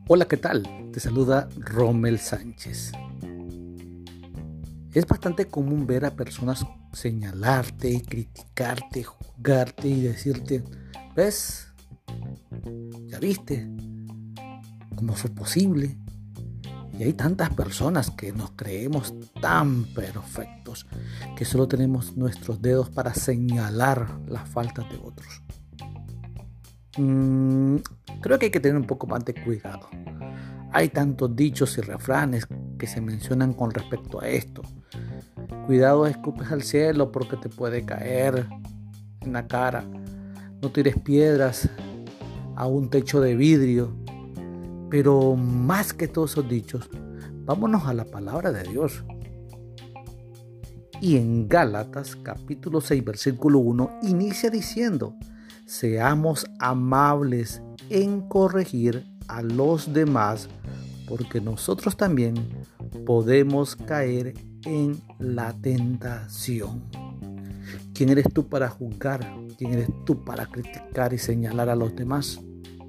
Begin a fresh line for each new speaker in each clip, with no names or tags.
Hola, ¿qué tal? Te saluda Rommel Sánchez. Es bastante común ver a personas señalarte, criticarte, juzgarte y decirte, ¿ves? ¿Ya viste? ¿Cómo fue posible? Y hay tantas personas que nos creemos tan perfectos que solo tenemos nuestros dedos para señalar las faltas de otros. Creo que hay que tener un poco más de cuidado. Hay tantos dichos y refranes que se mencionan con respecto a esto. Cuidado, escupes al cielo porque te puede caer en la cara. No tires piedras a un techo de vidrio. Pero más que todos esos dichos, vámonos a la palabra de Dios. Y en Gálatas capítulo 6 versículo 1 inicia diciendo: seamos amables en corregir a los demás, porque nosotros también podemos caer en la tentación. ¿Quién eres tú para juzgar? ¿Quién eres tú para criticar y señalar a los demás?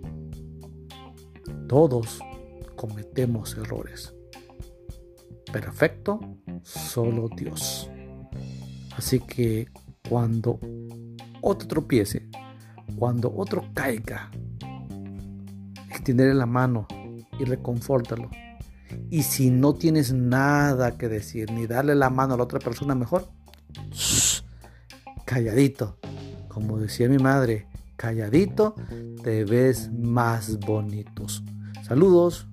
Todos cometemos errores. Perfecto, solo Dios. Así que cuando otro tropiece, cuando otro caiga, extienderle la mano y reconfórtalo. Y si no tienes nada que decir, ni darle la mano a la otra persona, mejor calladito. Como decía mi madre, calladito te ves más bonitos. Saludos.